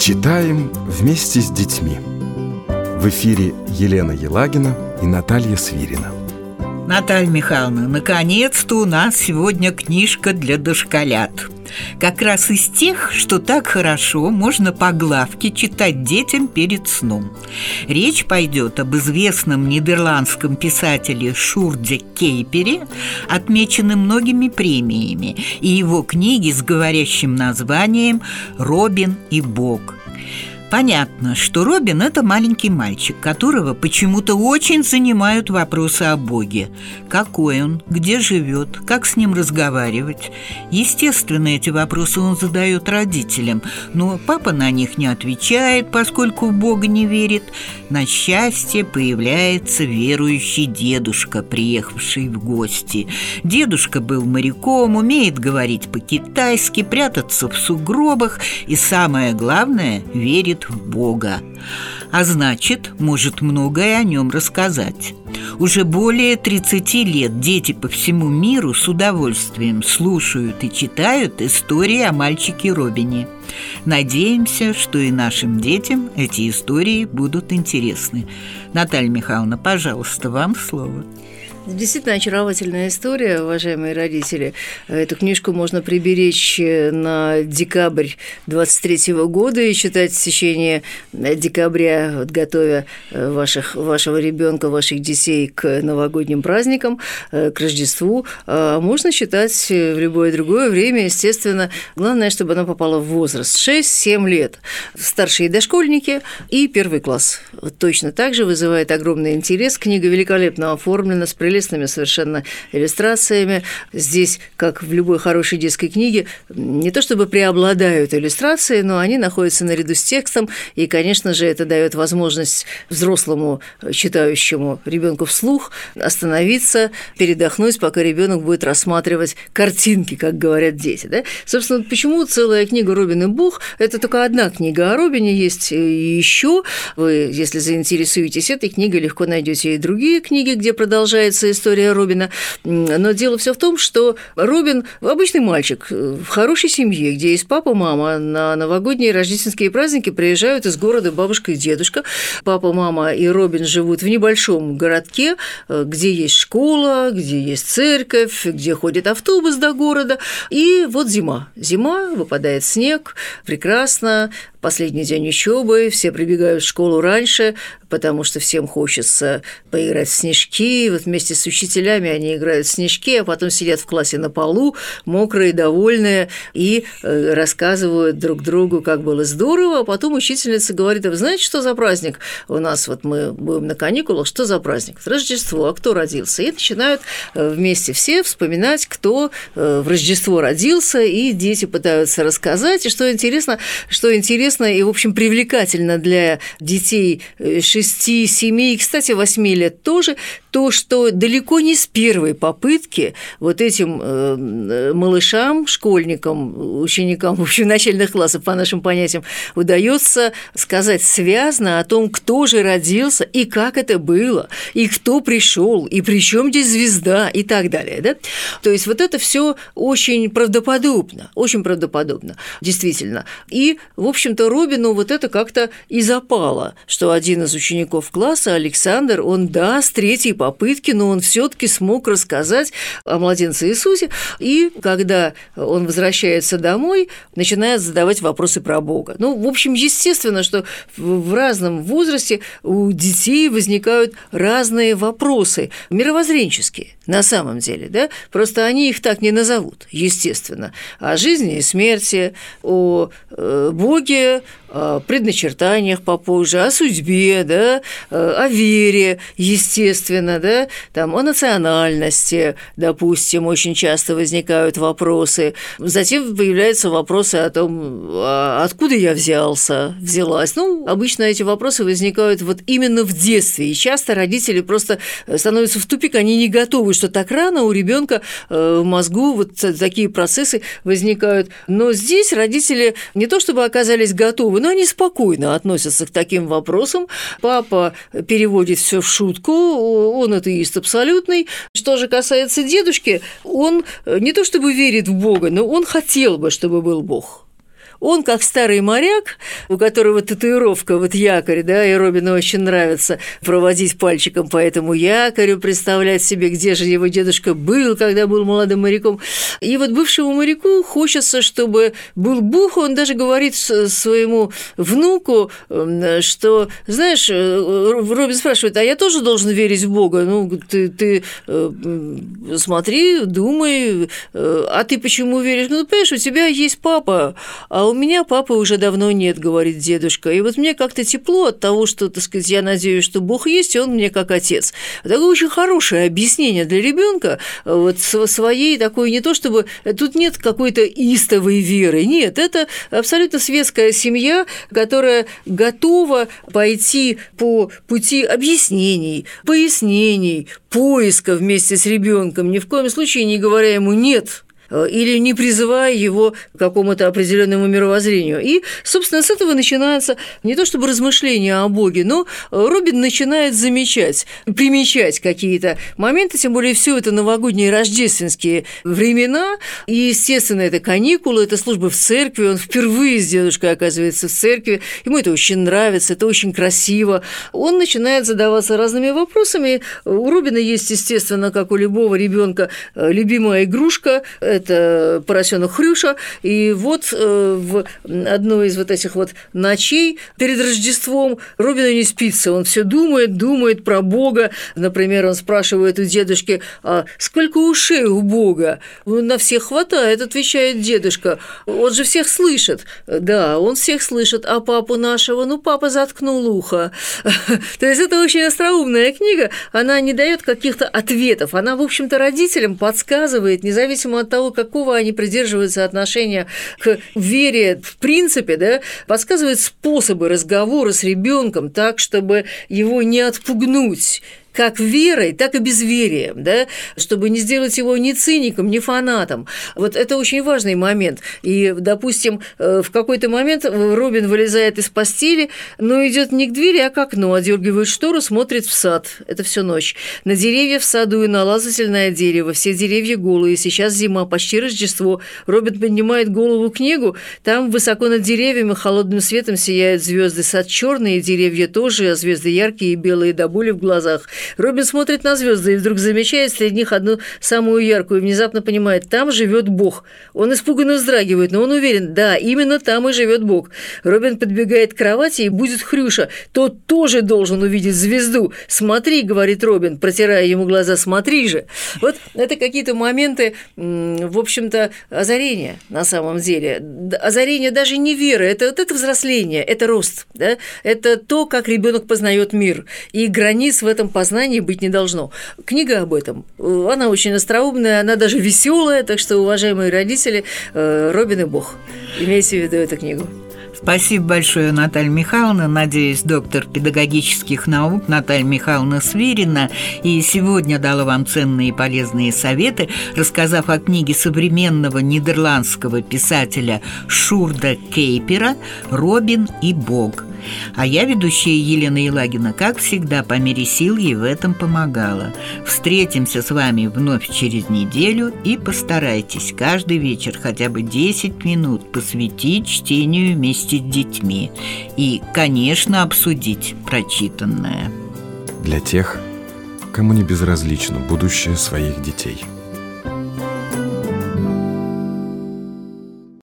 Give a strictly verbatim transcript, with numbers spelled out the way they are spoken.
Читаем вместе с детьми. В эфире Елена Елагина и Наталья Свирина. Наталья Михайловна, наконец-то у нас сегодня книжка для дошколят. Как раз из тех, что так хорошо можно по главке читать детям перед сном. Речь пойдет об известном нидерландском писателе Шурде Кейпере, отмеченном многими премиями, и его книге с говорящим названием «Робин и Бог». Понятно, что Робин – это маленький мальчик, которого почему-то очень занимают вопросы о Боге. Какой он, где живет, как с ним разговаривать. Естественно, эти вопросы он задает родителям, но папа на них не отвечает, поскольку в Бога не верит. На счастье появляется верующий дедушка, приехавший в гости. Дедушка был моряком, умеет говорить по-китайски, прятаться в сугробах и, самое главное, верит в Бога. А значит, может многое о нем рассказать. Уже более тридцати лет дети по всему миру с удовольствием слушают и читают истории о мальчике Робине. Надеемся, что и нашим детям эти истории будут интересны. Наталья Михайловна, пожалуйста, вам слово. Действительно очаровательная история, уважаемые родители. Эту книжку можно приберечь на декабрь двадцать третьего года и читать в течение декабря, вот, готовя ваших, вашего ребенка, ваших детей к новогодним праздникам, к Рождеству. А можно читать в любое другое время, естественно. Главное, чтобы она попала в возраст шесть-семь лет. Старшие дошкольники и первый класс. Вот точно так же вызывает огромный интерес. Книга великолепно оформлена, с прелестными совершенно иллюстрациями. Здесь, как в любой хорошей детской книге, не то чтобы преобладают иллюстрации, но они находятся наряду с текстом, и, конечно же, это дает возможность взрослому читающему ребенку вслух остановиться, передохнуть, пока ребенок будет рассматривать картинки, как говорят дети. Да? Собственно, почему целая книга «Робин и Бог» – это только одна книга о Робине, есть и еще. Вы, если заинтересуетесь этой книгой, легко найдете и другие книги, где продолжается история Робина. Но дело все в том, что Робин – обычный мальчик в хорошей семье, где есть папа, мама. На новогодние и рождественские праздники приезжают из города бабушка и дедушка. Папа, мама и Робин живут в небольшом городке, где есть школа, где есть церковь, где ходит автобус до города. И вот зима. Зима, выпадает снег, прекрасно. Последний день учебы, все прибегают в школу раньше, потому что всем хочется поиграть в снежки. Вот вместе с учителями они играют в снежки, а потом сидят в классе на полу, мокрые, довольные, и рассказывают друг другу, как было здорово. А потом учительница говорит: а вы знаете, что за праздник? У нас вот мы будем на каникулах, что за праздник? Рождество, а кто родился? И начинают вместе все вспоминать, кто в Рождество родился, и дети пытаются рассказать. И что интересно, что интересно, и, в общем, привлекательно для детей шести, семи и, кстати, восьми лет тоже, то, что далеко не с первой попытки вот этим малышам, школьникам, ученикам, в общем, начальных классов, по нашим понятиям, удается сказать связно о том, кто же родился и как это было, и кто пришел, и при чем здесь звезда, и так далее. Да? То есть вот это все очень правдоподобно, очень правдоподобно, действительно. И, в общем-то, Робину вот это как-то и запало, что один из учеников класса, Александр, он, да, с третьей попытки, но он все-таки смог рассказать о младенце Иисусе, и когда он возвращается домой, начинает задавать вопросы про Бога. Ну, в общем, естественно, что в разном возрасте у детей возникают разные вопросы, мировоззренческие, на самом деле, да, просто они их так не назовут, естественно, о жизни и смерти, о Боге, о предначертаниях попозже, о судьбе, да, о вере, естественно, да, там, о национальности, допустим, очень часто возникают вопросы. Затем появляются вопросы о том, откуда я взялся, взялась. Ну, обычно эти вопросы возникают вот именно в детстве, и часто родители просто становятся в тупик, они не готовы, что так рано у ребенка в мозгу вот такие процессы возникают. Но здесь родители не то чтобы оказались готовы, но они спокойно относятся к таким вопросам. Папа переводит все в шутку, он атеист абсолютный. Что же касается дедушки, он не то чтобы верит в Бога, но он хотел бы, чтобы был Бог. Он, как старый моряк, у которого татуировка, вот якорь, да, и Робину очень нравится проводить пальчиком по этому якорю, представлять себе, где же его дедушка был, когда был молодым моряком. И вот бывшему моряку хочется, чтобы был Бог. Он даже говорит своему внуку, что, знаешь, Робин спрашивает, а я тоже должен верить в Бога? Ну, ты, ты смотри, думай, а ты почему веришь? Ну, понимаешь, у тебя есть папа, а у меня папы уже давно нет, говорит дедушка. И вот мне как-то тепло от того, что, так сказать, я надеюсь, что Бог есть, и он мне как отец. Такое очень хорошее объяснение для ребенка вот своей такой, не то чтобы... Тут нет какой-то истовой веры, нет, это абсолютно светская семья, которая готова пойти по пути объяснений, пояснений, поиска вместе с ребенком, ни в коем случае не говоря ему «нет», или не призывая его к какому-то определенному мировоззрению. И, собственно, с этого начинается не то чтобы размышления о Боге, но Робин начинает замечать, примечать какие-то моменты, тем более все это новогодние рождественские времена, и, естественно, это каникулы, это служба в церкви, он впервые с дедушкой оказывается в церкви, ему это очень нравится, это очень красиво. Он начинает задаваться разными вопросами. У Робина есть, естественно, как у любого ребенка, любимая игрушка – это поросенок Хрюша, и вот э, в одной из вот этих вот ночей перед Рождеством Робину не спится, он все думает, думает про Бога. Например, он спрашивает у дедушки, а сколько ушей у Бога? На всех хватает, отвечает дедушка. Он же всех слышит. Да, он всех слышит, а папу нашего, ну, папа заткнул ухо. То есть это очень остроумная книга, она не дает каких-то ответов, она, в общем-то, родителям подсказывает, независимо от того, какого они придерживаются отношения к вере в принципе, да, подсказывает способы разговора с ребенком так, чтобы его не отпугнуть как верой, так и безверием, да, чтобы не сделать его ни циником, ни фанатом. Вот это очень важный момент. И, допустим, в какой-то момент Робин вылезает из постели, но идет не к двери, а к окну, одергивает штору, смотрит в сад. Это всю ночь. На деревья в саду и на лазательное дерево. Все деревья голые. Сейчас зима, почти Рождество. Робин поднимает голову к небу. Там высоко над деревьями холодным светом сияют звезды. Сад черный, деревья тоже, а звезды яркие и белые до боли в глазах. Робин смотрит на звезды и вдруг замечает среди них одну самую яркую и внезапно понимает, там живет Бог. Он испуганно вздрагивает, но он уверен, да, именно там и живет Бог. Робин подбегает к кровати и будет Хрюша. Тот тоже должен увидеть звезду. «Смотри», — говорит Робин, протирая ему глаза, «смотри же». Вот это какие-то моменты, в общем-то, озарения на самом деле. Озарение даже не веры, это, вот это взросление, это рост, да? Это то, как ребенок познает мир. И границ в этом познании быть не должно. Книга об этом. Она очень остроумная, она даже веселая, так что, уважаемые родители, Робин и Бог. Имейте в виду эту книгу. Спасибо большое, Наталья Михайловна. Надеюсь, доктор педагогических наук Наталья Михайловна Свирина и сегодня дала вам ценные и полезные советы, рассказав о книге современного нидерландского писателя Шурда Кейпера «Робин и Бог». А я, ведущая Елена Елагина, как всегда, по мере сил ей в этом помогала. Встретимся с вами вновь через неделю и постарайтесь каждый вечер хотя бы десять минут посвятить чтению вместе с детьми и, конечно, обсудить прочитанное. Для тех, кому не безразлично будущее своих детей.